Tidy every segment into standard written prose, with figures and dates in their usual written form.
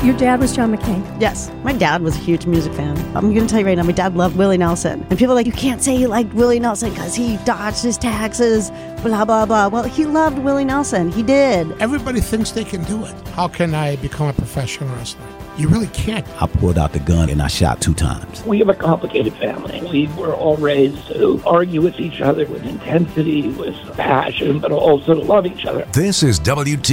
Your dad was John McCain? Yes. My dad was a huge music fan. I'm going to tell you right now, my dad loved Willie Nelson. And people are like, you can't say you liked Willie Nelson because he dodged his taxes, blah, blah, blah. Well, he loved Willie Nelson. He did. Everybody thinks they can do it. How can I become a professional wrestler? You really can't. I pulled out the gun and I shot 2 times. We have a complicated family. We were all raised to argue with each other with intensity, with passion, but also to love each other. This is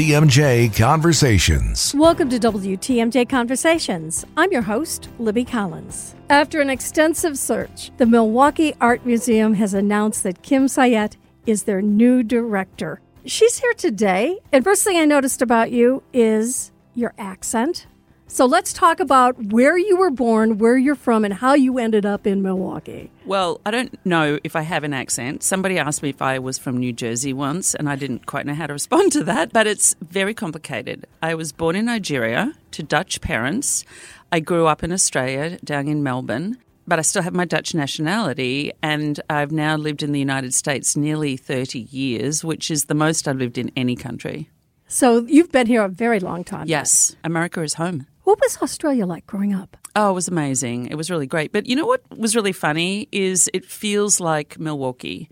WTMJ Conversations. Welcome to WTMJ Conversations. I'm your host, Libby Collins. After an extensive search, the Milwaukee Art Museum has announced that Kim Sayette is their new director. She's here today, and first thing I noticed about you is your accent. So let's talk about where you were born, where you're from, and how you ended up in Milwaukee. Well, I don't know if I have an accent. Somebody asked me if I was from New Jersey once, and I didn't quite know how to respond to that, but it's very complicated. I was born in Nigeria to Dutch parents. I grew up in Australia, down in Melbourne, but I still have my Dutch nationality, and I've now lived in the United States nearly 30 years, which is the most I've lived in any country. So you've been here a very long time. Yes, America is home. What was Australia like growing up? Oh, it was amazing. It was really great. But you know what was really funny is it feels like Milwaukee.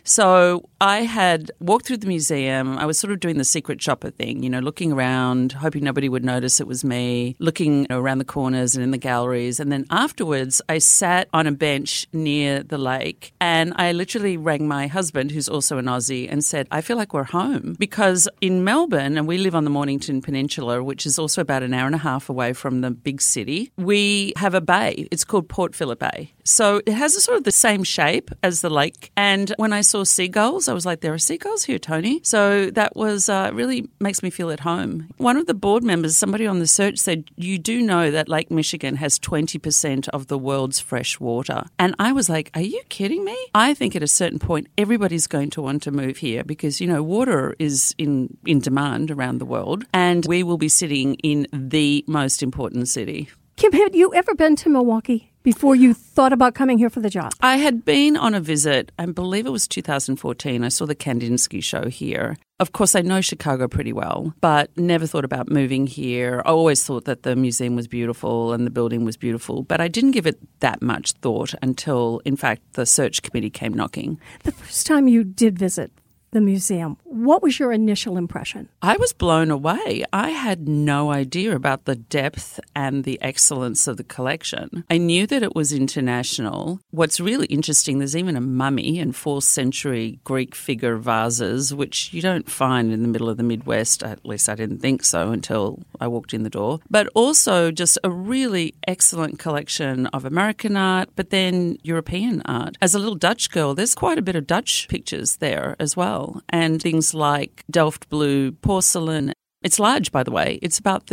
So I had walked through the museum. I was sort of doing the secret shopper thing, looking around, hoping nobody would notice it was me, looking around the corners and in the galleries. And then afterwards, I sat on a bench near the lake and I literally rang my husband, who's also an Aussie, and said, I feel like we're home. Because in Melbourne, and we live on the Mornington Peninsula, which is also about an hour and a half away from the big city, we have a bay. It's called Port Phillip Bay. So it has a sort of the same shape as the lake. And when I saw seagulls, I was like, there are seagulls here, Tony. So that was really makes me feel at home. One of the board members, somebody on the search said, you do know that Lake Michigan has 20% of the world's fresh water. And I was like, are you kidding me? I think at a certain point, everybody's going to want to move here because, water is in demand around the world. And we will be sitting in the most important city. Kim, had you ever been to Milwaukee before you thought about coming here for the job? I had been on a visit, I believe it was 2014. I saw the Kandinsky show here. Of course, I know Chicago pretty well, but never thought about moving here. I always thought that the museum was beautiful and the building was beautiful, but I didn't give it that much thought until, in fact, the search committee came knocking. The first time you did visit the museum, what was your initial impression? I was blown away. I had no idea about the depth and the excellence of the collection. I knew that it was international. What's really interesting, there's even a mummy and 4th century Greek figure vases, which you don't find in the middle of the Midwest. At least I didn't think so until I walked in the door. But also just a really excellent collection of American art, but then European art. As a little Dutch girl, there's quite a bit of Dutch pictures there as well. And things like Delft blue porcelain. It's large, by the way. It's about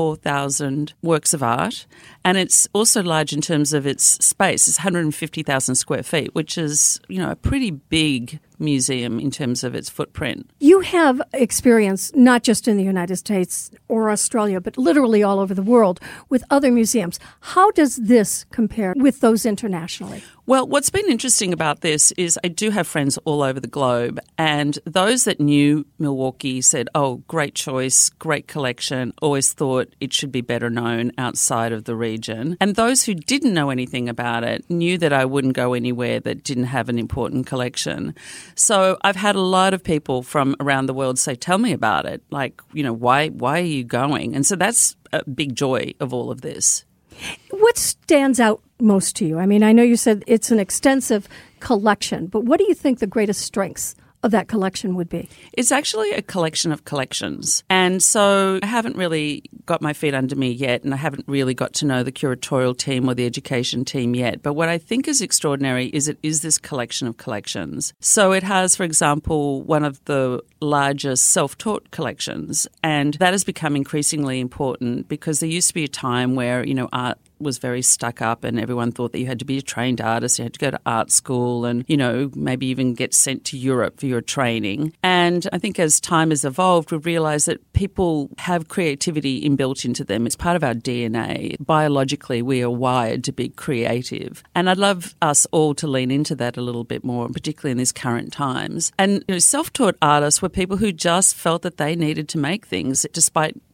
34,000 works of art. And it's also large in terms of its space. It's 150,000 square feet, which is, a pretty big museum in terms of its footprint. You have experience not just in the United States or Australia, but literally all over the world with other museums. How does this compare with those internationally? Well, what's been interesting about this is I do have friends all over the globe, and those that knew Milwaukee said, oh, great choice, great collection, always thought it should be better known outside of the region. And those who didn't know anything about it knew that I wouldn't go anywhere that didn't have an important collection. So I've had a lot of people from around the world say, tell me about it. Like, why are you going? And so that's a big joy of all of this. What stands out most to you? I mean, I know you said it's an extensive collection, but what do you think the greatest strengths of that collection would be? It's actually a collection of collections. And so I haven't really got my feet under me yet, and I haven't really got to know the curatorial team or the education team yet. But what I think is extraordinary is it is this collection of collections. So it has, for example, one of the largest self-taught collections, and that has become increasingly important because there used to be a time where, art was very stuck up and everyone thought that you had to be a trained artist, you had to go to art school and, maybe even get sent to Europe for your training. And I think as time has evolved, we've realised that people have creativity inbuilt into them. It's part of our DNA. Biologically, we are wired to be creative. And I'd love us all to lean into that a little bit more, particularly in these current times. And self-taught artists were people who just felt that they needed to make things despite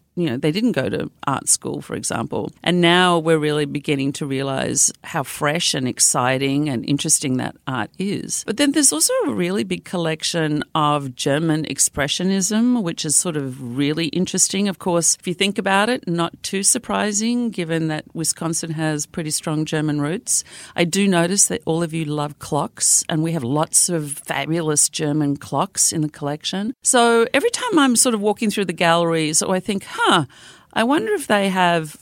they didn't go to art school, for example. And now we're really beginning to realize how fresh and exciting and interesting that art is. But then there's also a really big collection of German expressionism, which is sort of really interesting. Of course, if you think about it, not too surprising given that Wisconsin has pretty strong German roots. I do notice that all of you love clocks, and we have lots of fabulous German clocks in the collection. So every time I'm sort of walking through the galleries, I think, I wonder if they have,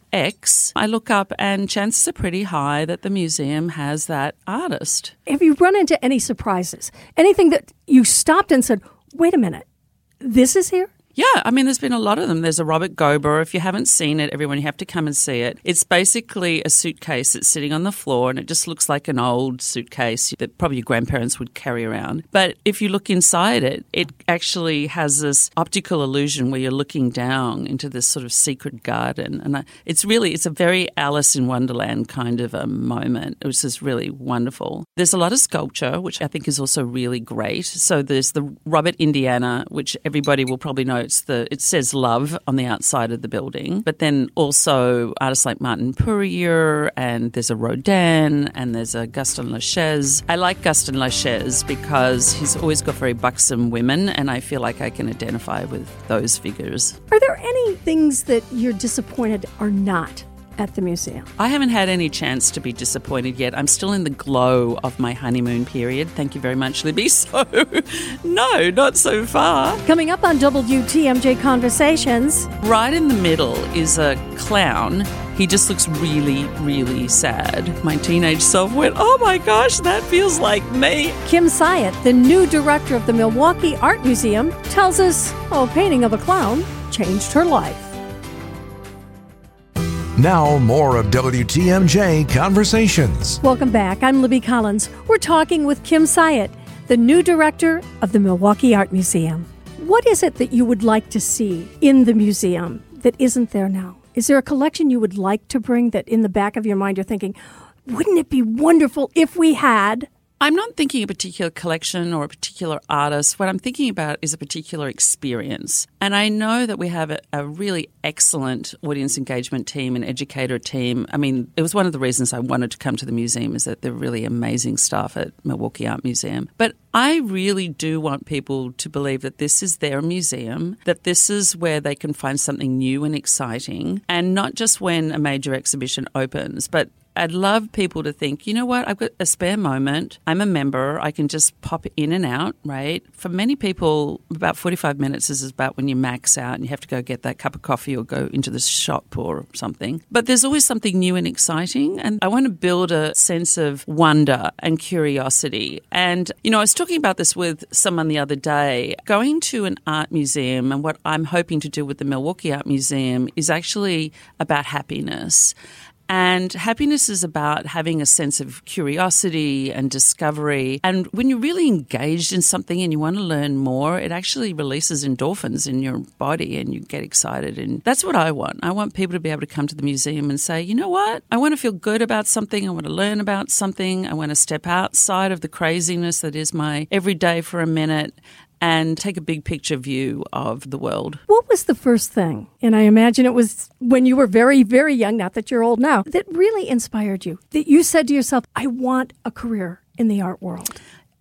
X. I look up and chances are pretty high that the museum has that artist. Have you run into any surprises? Anything that you stopped and said, wait a minute, this is here? Yeah, I mean, there's been a lot of them. There's a Robert Gober. If you haven't seen it, everyone, you have to come and see it. It's basically a suitcase that's sitting on the floor, and it just looks like an old suitcase that probably your grandparents would carry around. But if you look inside it, it actually has this optical illusion where you're looking down into this sort of secret garden. And it's a very Alice in Wonderland kind of a moment, which is really wonderful. There's a lot of sculpture, which I think is also really great. So there's the Robert Indiana, which everybody will probably know. It says love on the outside of the building, but then also artists like Martin Puryear, and there's a Rodin, and there's a Gaston Lachaise. I like Gaston Lachaise because he's always got very buxom women, and I feel like I can identify with those figures. Are there any things that you're disappointed are not at the museum? I haven't had any chance to be disappointed yet. I'm still in the glow of my honeymoon period. Thank you very much, Libby. So, no, not so far. Coming up on WTMJ Conversations. Right in the middle is a clown. He just looks really, really sad. My teenage self went, oh my gosh, that feels like me. Kim Syatt, the new director of the Milwaukee Art Museum, tells us a painting of a clown changed her life. Now, more of WTMJ Conversations. Welcome back. I'm Libby Collins. We're talking with Kim Syatt, the new director of the Milwaukee Art Museum. What is it that you would like to see in the museum that isn't there now? Is there a collection you would like to bring that in the back of your mind you're thinking, wouldn't it be wonderful if we had? I'm not thinking a particular collection or a particular artist. What I'm thinking about is a particular experience. And I know that we have a really excellent audience engagement team and educator team. I mean, it was one of the reasons I wanted to come to the museum is that they're really amazing staff at Milwaukee Art Museum. But I really do want people to believe that this is their museum, that this is where they can find something new and exciting, and not just when a major exhibition opens, but I'd love people to think, you know what, I've got a spare moment. I'm a member. I can just pop in and out, right? For many people, about 45 minutes is about when you max out and you have to go get that cup of coffee or go into the shop or something. But there's always something new and exciting. And I want to build a sense of wonder and curiosity. And, I was talking about this with someone the other day. Going to an art museum, and what I'm hoping to do with the Milwaukee Art Museum, is actually about happiness. And happiness is about having a sense of curiosity and discovery. And when you're really engaged in something and you want to learn more, it actually releases endorphins in your body and you get excited. And that's what I want. I want people to be able to come to the museum and say, you know what? I want to feel good about something. I want to learn about something. I want to step outside of the craziness that is my everyday for a minute and take a big picture view of the world. What was the first thing, and I imagine it was when you were very, very young, not that you're old now, that really inspired you, that you said to yourself, I want a career in the art world?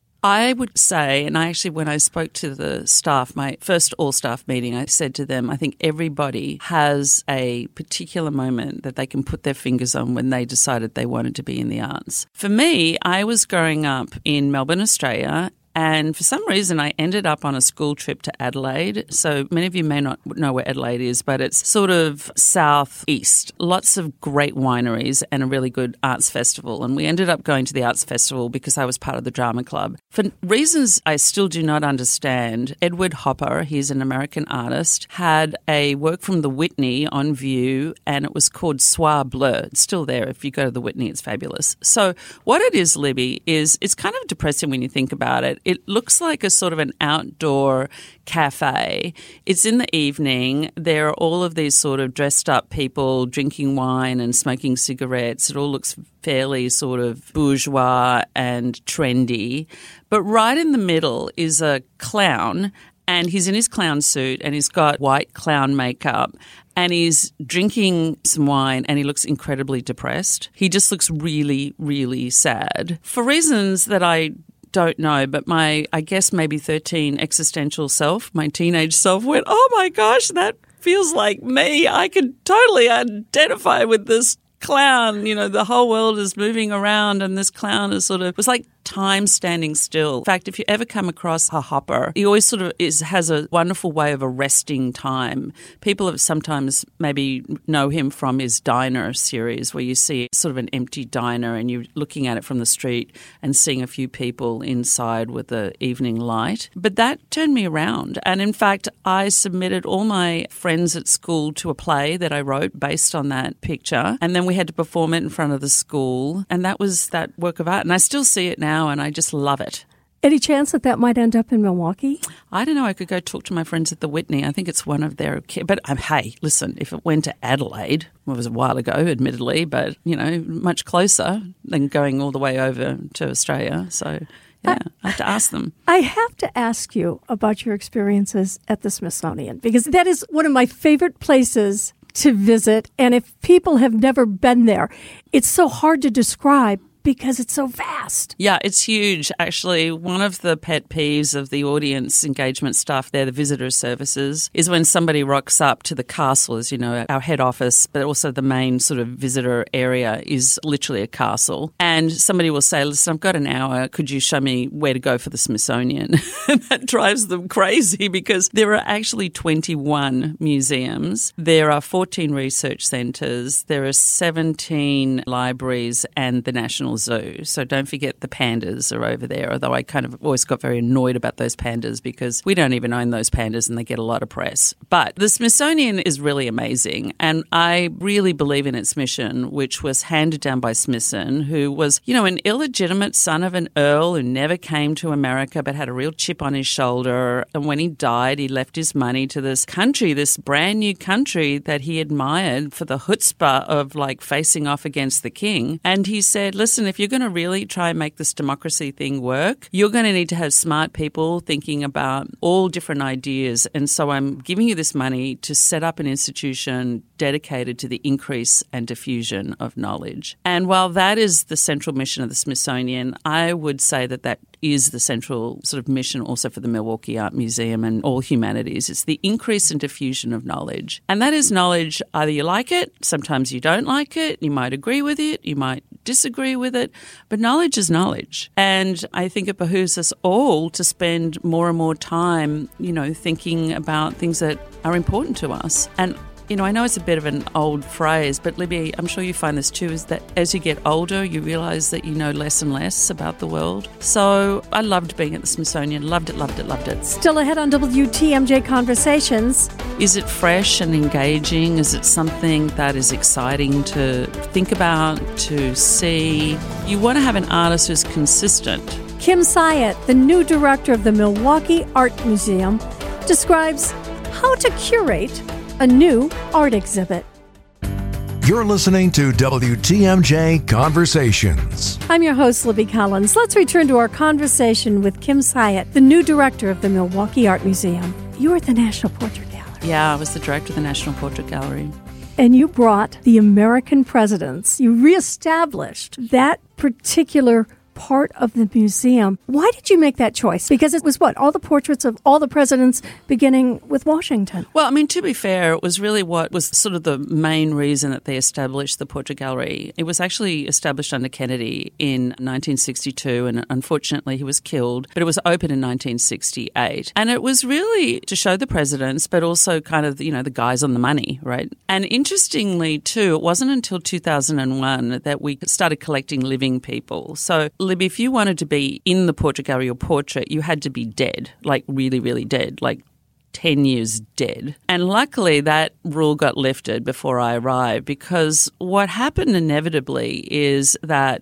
I would say, and when I spoke to the staff, my first all-staff meeting, I said to them, I think everybody has a particular moment that they can put their fingers on when they decided they wanted to be in the arts. For me, I was growing up in Melbourne, Australia, and for some reason, I ended up on a school trip to Adelaide. So many of you may not know where Adelaide is, but it's sort of southeast. Lots of great wineries and a really good arts festival. And we ended up going to the arts festival because I was part of the drama club. For reasons I still do not understand, Edward Hopper, he's an American artist, had a work from the Whitney on view, and it was called Soir Bleu. It's still there. If you go to the Whitney, it's fabulous. So what it is, Libby, is it's kind of depressing when you think about it. It looks like a sort of an outdoor cafe. It's in the evening. There are all of these sort of dressed up people drinking wine and smoking cigarettes. It all looks fairly sort of bourgeois and trendy. But right in the middle is a clown, And he's in his clown suit and he's got white clown makeup and he's drinking some wine and he looks incredibly depressed. He just looks really, really sad. For reasons that I don't know, but my, I guess maybe 13 existential self, my teenage self went, oh my gosh, that feels like me. I could totally identify with this clown. You know, the whole world is moving around and this clown is sort of, it was like time standing still. In fact, if you ever come across a hopper, he always sort of has a wonderful way of arresting time. People have sometimes maybe know him from his Diner series where you see sort of an empty diner and you're looking at it from the street and seeing a few people inside with the evening light. But that turned me around. And in fact, I submitted all my friends at school to a play that I wrote based on that picture. And then we had to perform it in front of the school. And that was that work of art. And I still see it now and I just love it. Any chance that might end up in Milwaukee? I don't know. I could go talk to my friends at the Whitney. I think it's one of their – but hey, listen, if it went to Adelaide, well, it was a while ago, admittedly, but, you know, much closer than going all the way over to Australia. So, yeah, I have to ask them. I have to ask you about your experiences at the Smithsonian because that is one of my favorite places to visit. And if people have never been there, it's so hard to describe because it's so vast. Yeah, it's huge. Actually, one of the pet peeves of the audience engagement staff there, the visitor services, is when somebody rocks up to the castle, as you know, our head office, but also the main sort of visitor area is literally a castle. And somebody will say, listen, I've got an hour. Could you show me where to go for the Smithsonian? And that drives them crazy because there are actually 21 museums. There are 14 research centres. There are 17 libraries and the National Zoo. So don't forget the pandas are over there, although I kind of always got very annoyed about those pandas because we don't even own those pandas and they get a lot of press. But the Smithsonian is really amazing and I really believe in its mission, which was handed down by Smithson, who was, you know, an illegitimate son of an earl who never came to America but had a real chip on his shoulder. And when he died, he left his money to this country, this brand new country that he admired for the chutzpah of like facing off against the king. And he said, listen, if you're going to really try and make this democracy thing work, you're going to need to have smart people thinking about all different ideas. And so I'm giving you this money to set up an institution dedicated to the increase and diffusion of knowledge. And while that is the central mission of the Smithsonian, I would say that that is the central sort of mission also for the Milwaukee Art Museum and all humanities. It's the increase and diffusion of knowledge. And that is knowledge, either you like it, sometimes you don't like it, you might agree with it, you might disagree with it, but knowledge is knowledge. And I think it behooves us all to spend more and more time, you know, thinking about things that are important to us. And you know, I know it's a bit of an old phrase, but Libby, I'm sure you find this too, is that as you get older, you realise that you know less and less about the world. So I loved being at the Smithsonian. Loved it, loved it, loved it. Still ahead on WTMJ Conversations. Is it fresh and engaging? Is it something that is exciting to think about, to see? You want to have an artist who's consistent. Kim Syatt, the new director of the Milwaukee Art Museum, describes how to curate a new art exhibit. You're listening to WTMJ Conversations. I'm your host, Libby Collins. Let's return to our conversation with Kim Syatt, the new director of the Milwaukee Art Museum. You were at the National Portrait Gallery. Yeah, I was the director of the National Portrait Gallery. And you brought the American presidents. You reestablished that particular part of the museum. Why did you make that choice? Because it was all the portraits of all the presidents beginning with Washington. Well, I mean, to be fair, it was really what was sort of the main reason that they established the Portrait Gallery. It was actually established under Kennedy in 1962, and unfortunately he was killed, but it was opened in 1968. And it was really to show the presidents, but also kind of, you know, the guys on the money, right? And interestingly, too, it wasn't until 2001 that we started collecting living people. So Libby, if you wanted to be in the Portrait Gallery or portrait, you had to be dead, like really, really dead, like 10 years dead. And luckily that rule got lifted before I arrived because what happened inevitably is that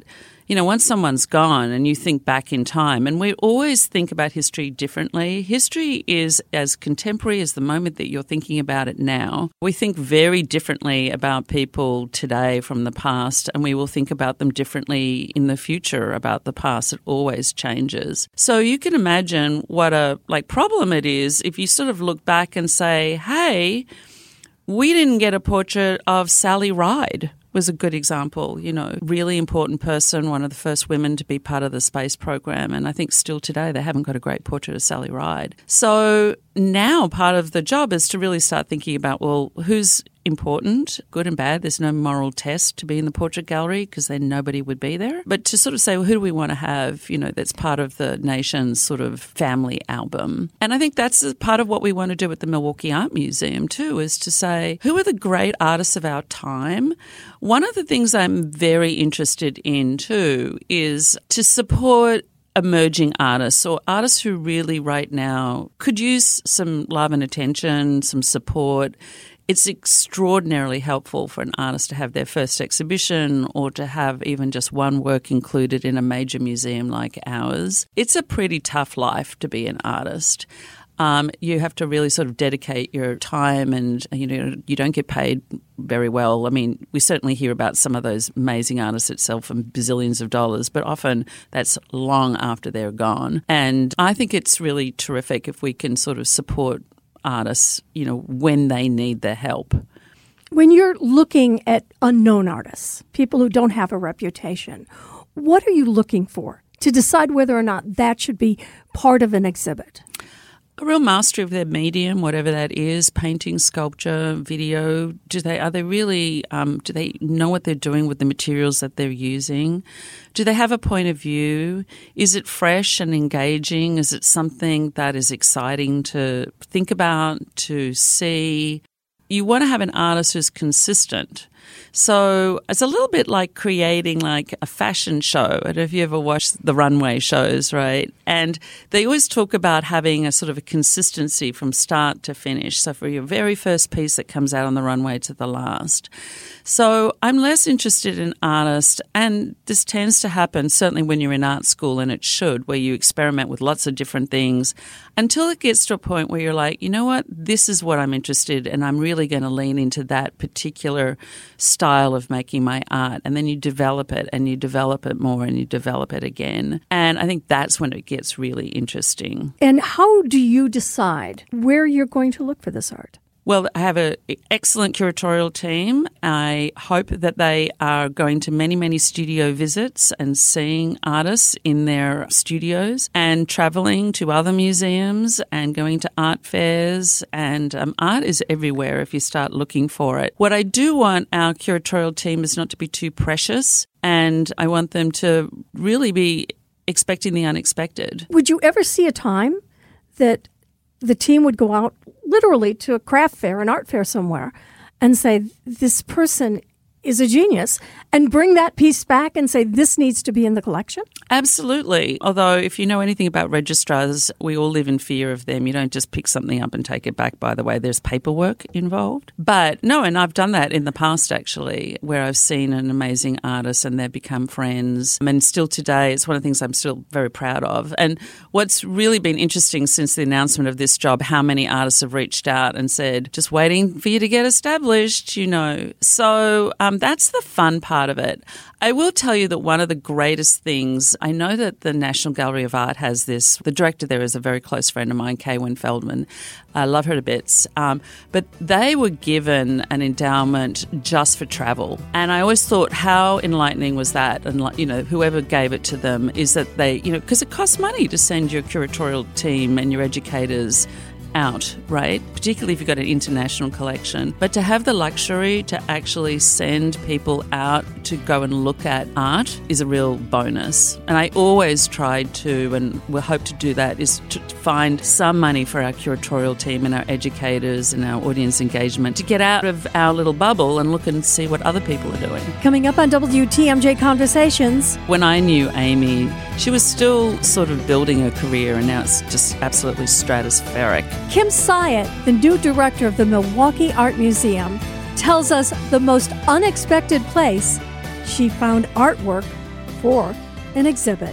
once someone's gone and you think back in time, and we always think about history differently. History is as contemporary as the moment that you're thinking about it now. We think very differently about people today from the past, and we will think about them differently in the future about the past. It always changes. So you can imagine what a problem it is if you sort of look back and say, hey, we didn't get a portrait of Sally Ride. Was a good example, really important person, one of the first women to be part of the space program. And I think still today they haven't got a great portrait of Sally Ride. So now part of the job is to really start thinking about, well, who's important, good and bad. There's no moral test to be in the portrait gallery because then nobody would be there. But to sort of say, well, who do we want to have, that's part of the nation's sort of family album. And I think that's part of what we want to do at the Milwaukee Art Museum too, is to say, who are the great artists of our time? One of the things I'm very interested in too is to support emerging artists or artists who really right now could use some love and attention, some support. It's extraordinarily helpful for an artist to have their first exhibition or to have even just one work included in a major museum like ours. It's a pretty tough life to be an artist. You have to really sort of dedicate your time and, you don't get paid very well. I mean, we certainly hear about some of those amazing artists that sell for bazillions of dollars, but often that's long after they're gone. And I think it's really terrific if we can sort of support artists, when they need the help. When you're looking at unknown artists, people who don't have a reputation, what are you looking for to decide whether or not that should be part of an exhibit? A real mastery of their medium, whatever that is, painting, sculpture, video. Do they know what they're doing with the materials that they're using? Do they have a point of view? Is it fresh and engaging? Is it something that is exciting to think about, to see? You want to have an artist who's consistent. So it's a little bit like creating like a fashion show. I don't know if you ever watched the runway shows, right? And they always talk about having a sort of a consistency from start to finish. So for your very first piece that comes out on the runway to the last. So I'm less interested in artists, and this tends to happen certainly when you're in art school, and it should, where you experiment with lots of different things until it gets to a point where you're like, you know what, this is what I'm interested in, and I'm really going to lean into that particular style of making my art. And then you develop it and you develop it more and you develop it again. And I think that's when it gets really interesting. And how do you decide where you're going to look for this art? Well, I have an excellent curatorial team. I hope that they are going to many, many studio visits and seeing artists in their studios and travelling to other museums and going to art fairs. And art is everywhere if you start looking for it. What I do want our curatorial team is not to be too precious, and I want them to really be expecting the unexpected. Would you ever see a time that the team would go out literally to a craft fair, an art fair somewhere, and say, this person is a genius, and bring that piece back and say, this needs to be in the collection? Absolutely. Although if you know anything about registrars, we all live in fear of them. You don't just pick something up and take it back, by the way. There's paperwork involved. But no, and I've done that in the past, actually, where I've seen an amazing artist and they've become friends. And still today, it's one of the things I'm still very proud of. And what's really been interesting since the announcement of this job, how many artists have reached out and said, just waiting for you to get established, So that's the fun part of it. I will tell you that one of the greatest things, I know that the National Gallery of Art has this. The director there is a very close friend of mine, Kay Feldman. I love her to bits. But they were given an endowment just for travel. And I always thought, how enlightening was that? And, whoever gave it to them is that they, because it costs money to send your curatorial team and your educators out, right? Particularly if you've got an international collection. But to have the luxury to actually send people out to go and look at art is a real bonus. And I always tried to, and we'll hope to do that, is to find some money for our curatorial team and our educators and our audience engagement to get out of our little bubble and look and see what other people are doing. Coming up on WTMJ Conversations. When I knew Amy, she was still sort of building her career, and now it's just absolutely stratospheric. Kim Syatt, the new director of the Milwaukee Art Museum, tells us the most unexpected place she found artwork for an exhibit.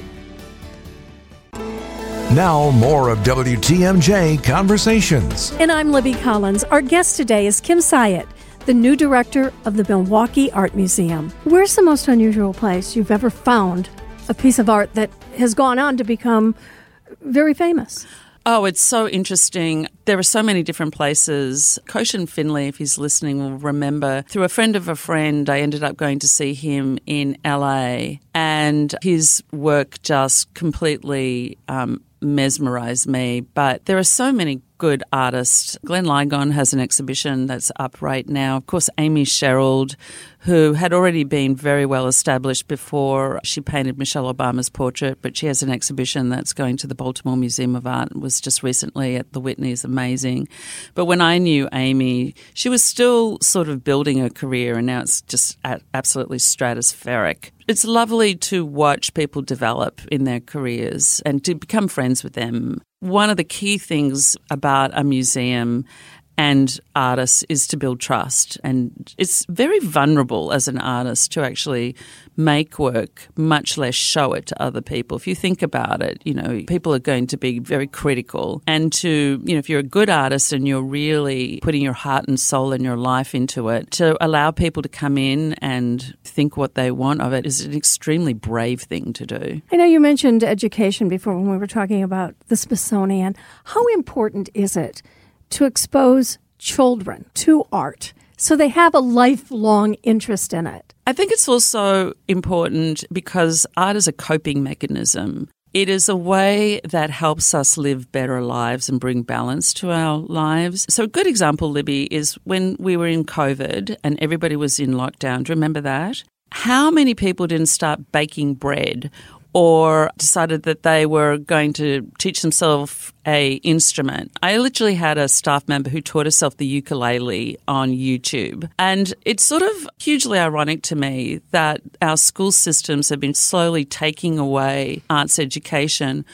Now, more of WTMJ Conversations. And I'm Libby Collins. Our guest today is Kim Sayat, the new director of the Milwaukee Art Museum. Where's the most unusual place you've ever found a piece of art that has gone on to become very famous? Oh, it's so interesting. There are so many different places. Koshin Finley, if he's listening, will remember through a friend of a friend, I ended up going to see him in LA, and his work just completely mesmerized me. But there are so many good artists. Glenn Ligon has an exhibition that's up right now. Of course, Amy Sherald, who had already been very well established before she painted Michelle Obama's portrait, but she has an exhibition that's going to the Baltimore Museum of Art. It was just recently at the Whitney's. Amazing. But when I knew Amy, she was still sort of building her career, and now it's just absolutely stratospheric. It's lovely to watch people develop in their careers and to become friends with them. One of the key things about a museum and artists is to build trust. And it's very vulnerable as an artist to actually make work, much less show it to other people. If you think about it, people are going to be very critical. And if you're a good artist and you're really putting your heart and soul and your life into it, to allow people to come in and think what they want of it is an extremely brave thing to do. I know you mentioned education before when we were talking about the Smithsonian. How important is it to expose children to art so they have a lifelong interest in it? I think it's also important because art is a coping mechanism. It is a way that helps us live better lives and bring balance to our lives. So a good example, Libby, is when we were in COVID and everybody was in lockdown. Do you remember that? How many people didn't start baking bread or decided that they were going to teach themselves an instrument? I literally had a staff member who taught herself the ukulele on YouTube. And it's sort of hugely ironic to me that our school systems have been slowly taking away arts education,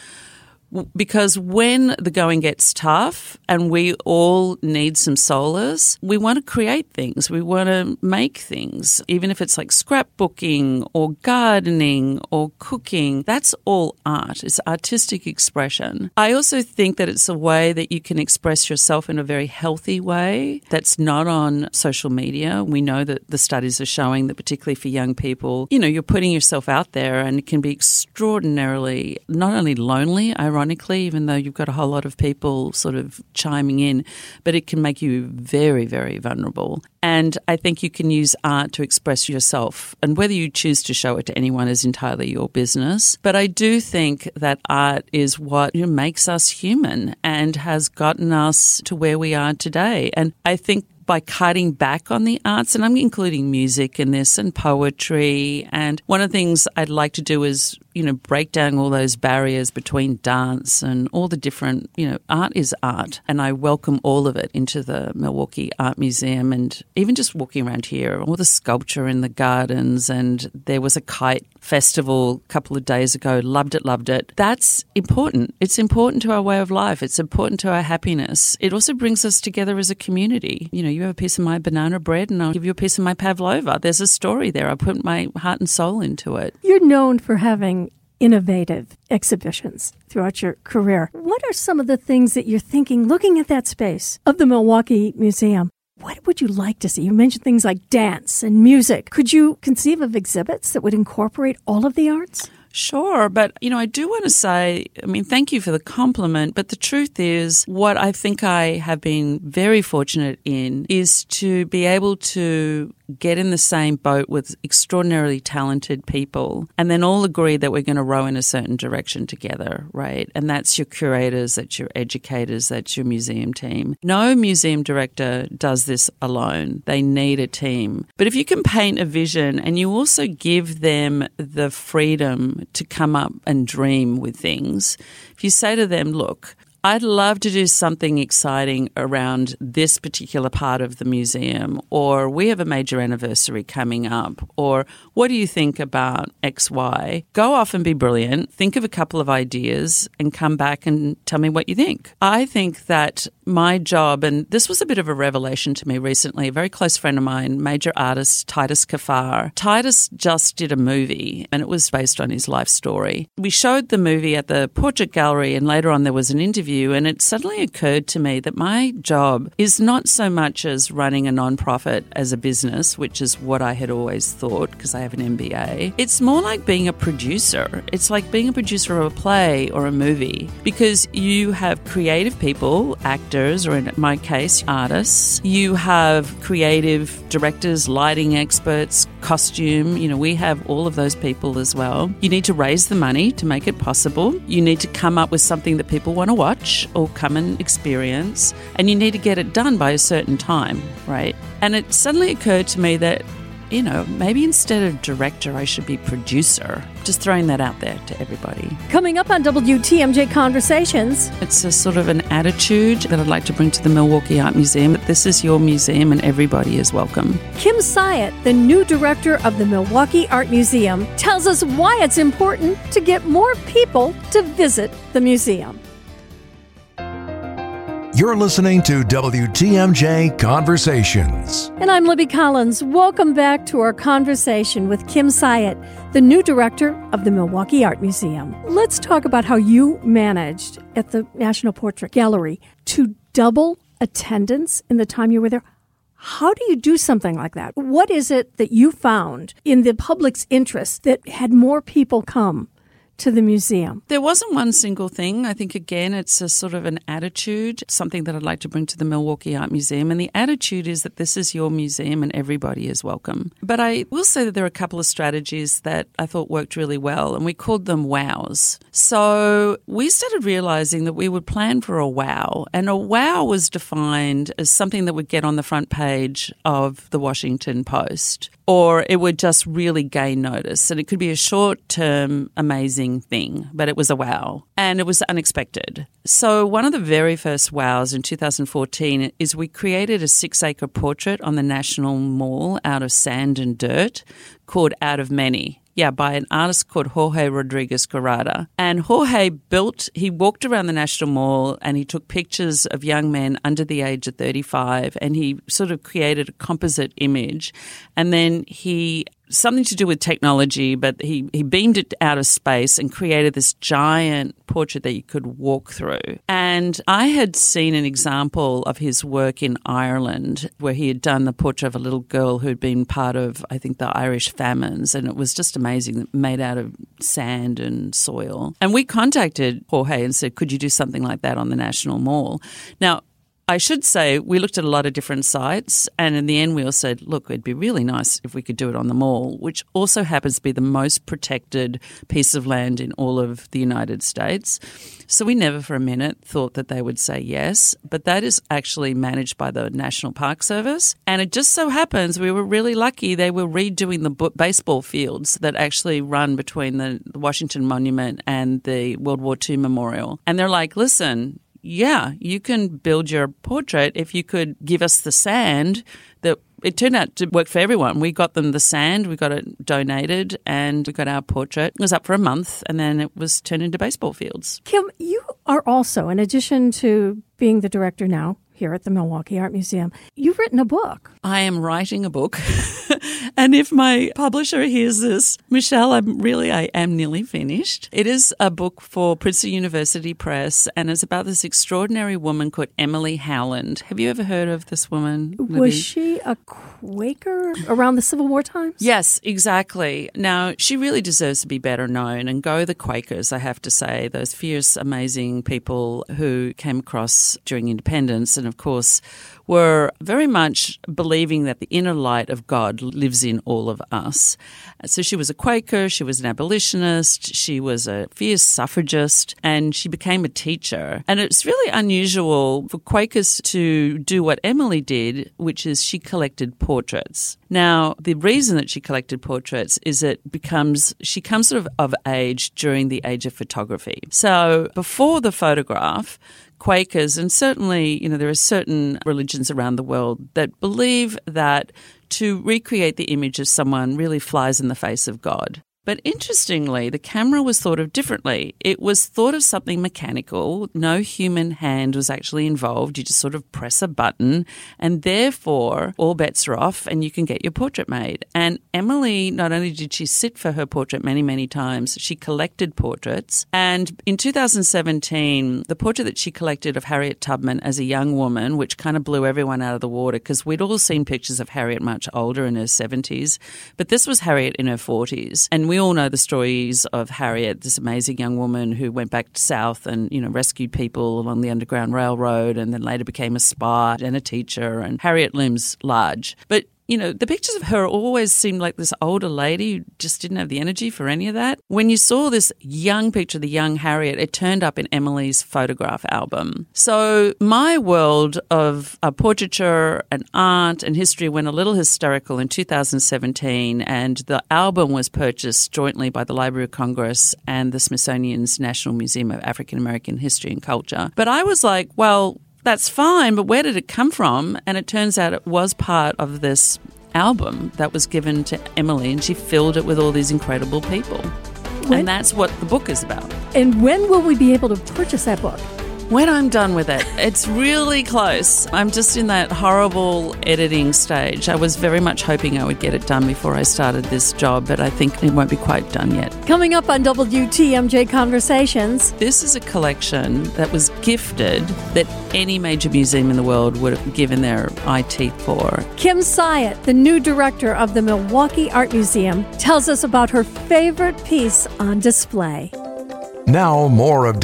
because when the going gets tough and we all need some solace, we want to create things. We want to make things, even if it's like scrapbooking or gardening or cooking. That's all art. It's artistic expression. I also think that it's a way that you can express yourself in a very healthy way that's not on social media. We know that the studies are showing that particularly for young people, you're putting yourself out there and it can be extraordinarily not only lonely, ironically, even though you've got a whole lot of people sort of chiming in, but it can make you very, very vulnerable. And I think you can use art to express yourself. And whether you choose to show it to anyone is entirely your business. But I do think that art is what makes us human and has gotten us to where we are today. And I think by cutting back on the arts, and I'm including music in this and poetry, and one of the things I'd like to do is, break down all those barriers between dance and all the different, art is art. And I welcome all of it into the Milwaukee Art Museum. And even just walking around here, all the sculpture in the gardens, and there was a kite festival a couple of days ago. Loved it. That's important. It's important to our way of life. It's important to our happiness. It also brings us together as a community. You have a piece of my banana bread and I'll give you a piece of my pavlova. There's a story there. I put my heart and soul into it. You're known for having innovative exhibitions throughout your career. What are some of the things that you're thinking, looking at that space of the Milwaukee Museum? What would you like to see? You mentioned things like dance and music. Could you conceive of exhibits that would incorporate all of the arts? Sure, but, I do want to say, thank you for the compliment, but the truth is what I think I have been very fortunate in is to be able to get in the same boat with extraordinarily talented people and then all agree that we're going to row in a certain direction together, right? And that's your curators, that's your educators, that's your museum team. No museum director does this alone. They need a team. But if you can paint a vision and you also give them the freedom to come up and dream with things, if you say to them, look, I'd love to do something exciting around this particular part of the museum, or we have a major anniversary coming up, or what do you think about XY? Go off and be brilliant, think of a couple of ideas and come back and tell me what you think. I think that my job, and this was a bit of a revelation to me recently, a very close friend of mine, major artist Titus Kaphar. Titus just did a movie and it was based on his life story. We showed the movie at the Portrait Gallery and later on there was an interview, and it suddenly occurred to me that my job is not so much as running a non-profit as a business, which is what I had always thought because I have an MBA. It's more like being a producer. It's like being a producer of a play or a movie because you have creative people, actors, or in my case, artists. You have creative directors, lighting experts, costume. We have all of those people as well. You need to raise the money to make it possible. You need to come up with something that people want to watch or come and experience, and you need to get it done by a certain time, right? And it suddenly occurred to me that, maybe instead of director, I should be producer. Just throwing that out there to everybody. Coming up on WTMJ Conversations. It's a sort of an attitude that I'd like to bring to the Milwaukee Art Museum, that this is your museum and everybody is welcome. Kim Syatt, the new director of the Milwaukee Art Museum, tells us why it's important to get more people to visit the museum. You're listening to WTMJ Conversations. And I'm Libby Collins. Welcome back to our conversation with Kim Syatt, the new director of the Milwaukee Art Museum. Let's talk about how you managed at the National Portrait Gallery to double attendance in the time you were there. How do you do something like that? What is it that you found in the public's interest that had more people come to the museum? There wasn't one single thing. I think, again, it's a sort of an attitude, something that I'd like to bring to the Milwaukee Art Museum. And the attitude is that this is your museum and everybody is welcome. But I will say that there are a couple of strategies that I thought worked really well, and we called them wows. So we started realizing that we would plan for a wow. And a wow was defined as something that would get on the front page of the Washington Post, or it would just really gain notice. And it could be a short-term, amazing thing, but it was a wow. And it was unexpected. So one of the very first wows in 2014 is we created a 6-acre portrait on the National Mall out of sand and dirt called Out of Many. Yeah, by an artist called Jorge Rodriguez Garada. And Jorge he walked around the National Mall and he took pictures of young men under the age of 35 and he sort of created a composite image. And then something to do with technology, but he beamed it out of space and created this giant portrait that you could walk through. And I had seen an example of his work in Ireland where he had done the portrait of a little girl who had been part of, I think, the Irish famines, and it was just amazing, made out of sand and soil. And we contacted Jorge and said, could you do something like that on the National Mall? Now, I should say we looked at a lot of different sites, and in the end we all said, look, it'd be really nice if we could do it on the Mall, which also happens to be the most protected piece of land in all of the United States. So we never for a minute thought that they would say yes, but that is actually managed by the National Park Service. And it just so happens we were really lucky. They were redoing the baseball fields that actually run between the Washington Monument and the World War II Memorial. And they're like, listen, yeah, you can build your portrait if you could give us the sand. That it turned out to work for everyone. We got them the sand, we got it donated, and we got our portrait. It was up for a month, and then it was turned into baseball fields. Kim, you are also, in addition to being the director now here at the Milwaukee Art Museum, you've written a book. I am writing a book. And if my publisher hears this, Michelle, I am nearly finished. It is a book for Princeton University Press, and it's about this extraordinary woman called Emily Howland. Have you ever heard of this woman? Was she a Quaker around the Civil War times? Yes, exactly. Now, she really deserves to be better known, and go the Quakers, I have to say, those fierce, amazing people who came across during independence and, of course, were very much believing that the inner light of God lives in all of us. So she was a Quaker, she was an abolitionist, she was a fierce suffragist, and she became a teacher. And it's really unusual for Quakers to do what Emily did, which is she collected portraits. Now, the reason that she collected portraits is she comes sort of age during the age of photography. So before the photograph, Quakers, and certainly, there are certain religions around the world that believe that to recreate the image of someone really flies in the face of God. But interestingly, the camera was thought of differently. It was thought of something mechanical. No human hand was actually involved. You just sort of press a button, and therefore all bets are off and you can get your portrait made. And Emily, not only did she sit for her portrait many, many times, she collected portraits. And in 2017, the portrait that she collected of Harriet Tubman as a young woman, which kind of blew everyone out of the water because we'd all seen pictures of Harriet much older in her 70s, but this was Harriet in her 40s. And we all know the stories of Harriet, this amazing young woman who went back south and, rescued people along the Underground Railroad and then later became a spy and a teacher. And Harriet looms large. But the pictures of her always seemed like this older lady who just didn't have the energy for any of that. When you saw this young picture of the young Harriet, it turned up in Emily's photograph album. So my world of portraiture and art and history went a little hysterical in 2017, and the album was purchased jointly by the Library of Congress and the Smithsonian's National Museum of African American History and Culture. But I was like, well, that's fine, but where did it come from? And it turns out it was part of this album that was given to Emily, and she filled it with all these incredible people. And that's what the book is about. And when will we be able to purchase that book? When I'm done with it. It's really close. I'm just in that horrible editing stage. I was very much hoping I would get it done before I started this job, but I think it won't be quite done yet. Coming up on WTMJ Conversations. This is a collection that was gifted that any major museum in the world would have given their eye teeth for. Kim Syatt, the new director of the Milwaukee Art Museum, tells us about her favorite piece on display. Now, more of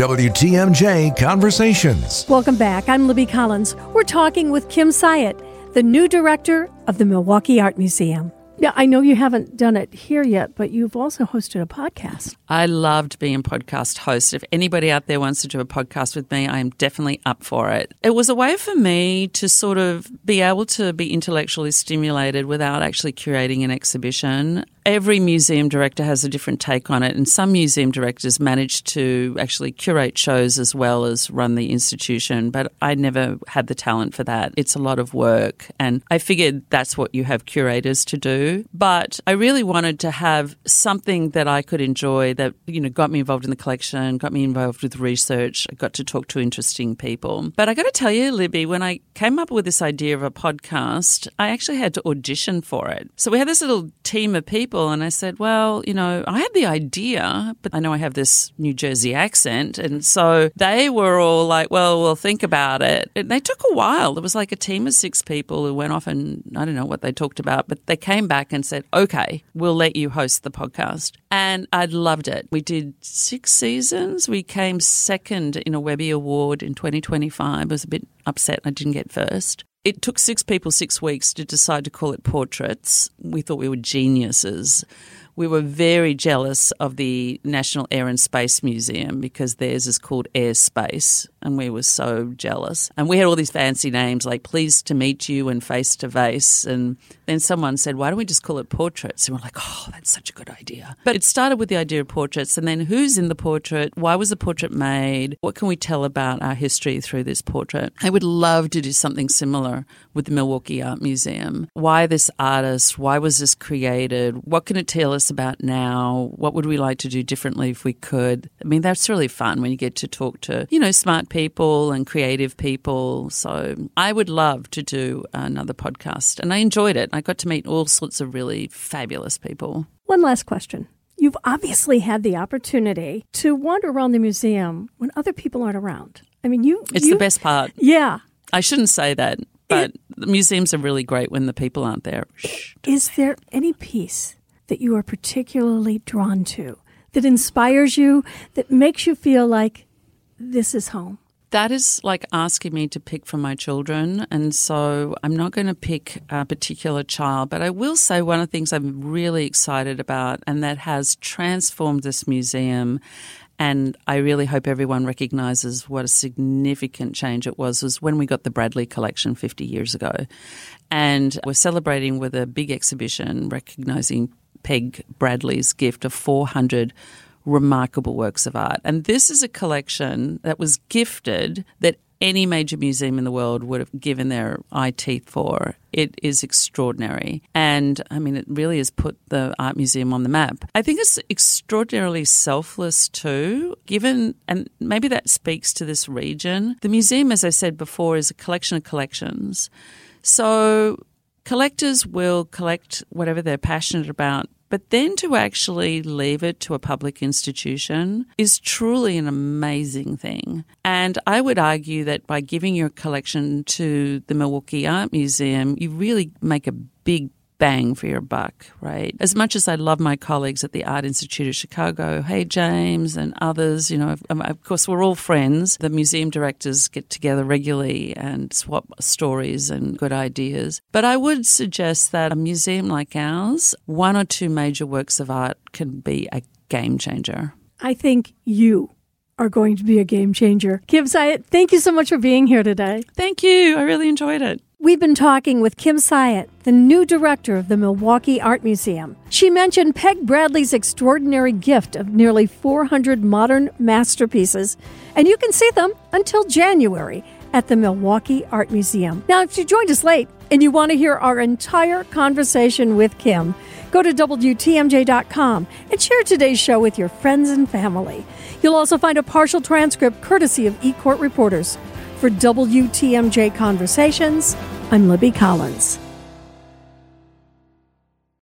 WTMJ Conversations. Welcome back. I'm Libby Collins. We're talking with Kim Syatt, the new director of the Milwaukee Art Museum. Now, I know you haven't done it here yet, but you've also hosted a podcast. I loved being a podcast host. If anybody out there wants to do a podcast with me, I am definitely up for it. It was a way for me to sort of be able to be intellectually stimulated without actually curating an exhibition. Every museum director has a different take on it, and some museum directors manage to actually curate shows as well as run the institution, but I never had the talent for that. It's a lot of work, and I figured that's what you have curators to do. But I really wanted to have something that I could enjoy that, got me involved in the collection, got me involved with research. I got to talk to interesting people. But I got to tell you, Libby, when I came up with this idea of a podcast, I actually had to audition for it. So we had this little team of people, and I said, well, I had the idea, but I know I have this New Jersey accent. And so they were all like, well, we'll think about it. And they took a while. There was like a team of 6 people who went off, and I don't know what they talked about, but they came back and said, okay, we'll let you host the podcast. And I loved it. We did 6 seasons. We came second in a Webby Award in 2025. I was a bit upset I didn't get first. It took 6 people 6 weeks to decide to call it Portraits. We thought we were geniuses. We were very jealous of the National Air and Space Museum because theirs is called Air Space, and we were so jealous. And we had all these fancy names like Pleased to Meet You and Face to Face. And then someone said, why don't we just call it Portraits? And we're like, oh, that's such a good idea. But it started with the idea of portraits, and then who's in the portrait? Why was the portrait made? What can we tell about our history through this portrait? I would love to do something similar with the Milwaukee Art Museum. Why this artist? Why was this created? What can it tell us about now? What would we like to do differently if we could? I mean, that's really fun when you get to talk to, smart people and creative people. So I would love to do another podcast, and I enjoyed it. I got to meet all sorts of really fabulous people. One last question. You've obviously had the opportunity to wander around the museum when other people aren't around. I mean, It's the best part. Yeah. I shouldn't say that, but the museums are really great when the people aren't there. Is there any piece that you are particularly drawn to, that inspires you, that makes you feel like this is home? That is like asking me to pick from my children, and so I'm not going to pick a particular child, but I will say one of the things I'm really excited about and that has transformed this museum, and I really hope everyone recognises what a significant change it was when we got the Bradley collection 50 years ago. And we're celebrating with a big exhibition recognising Peg Bradley's gift of 400 remarkable works of art. And this is a collection that was gifted that any major museum in the world would have given their eye teeth for. It is extraordinary. And, I mean, it really has put the art museum on the map. I think it's extraordinarily selfless too, given, and maybe that speaks to this region. The museum, as I said before, is a collection of collections. So collectors will collect whatever they're passionate about, but then to actually leave it to a public institution is truly an amazing thing. And I would argue that by giving your collection to the Milwaukee Art Museum, you really make a big bang for your buck, right? As much as I love my colleagues at the Art Institute of Chicago, hey, James and others, you know, of course, we're all friends. The museum directors get together regularly and swap stories and good ideas. But I would suggest that a museum like ours, one or two major works of art can be a game changer. I think you are going to be a game changer. Kim Syatt, thank you so much for being here today. Thank you. I really enjoyed it. We've been talking with Kim Syatt, the new director of the Milwaukee Art Museum. She mentioned Peg Bradley's extraordinary gift of nearly 400 modern masterpieces, and you can see them until January at the Milwaukee Art Museum. Now, if you joined us late and you want to hear our entire conversation with Kim, go to WTMJ.com and share today's show with your friends and family. You'll also find a partial transcript courtesy of eCourt Reporters. For WTMJ Conversations, I'm Libby Collins.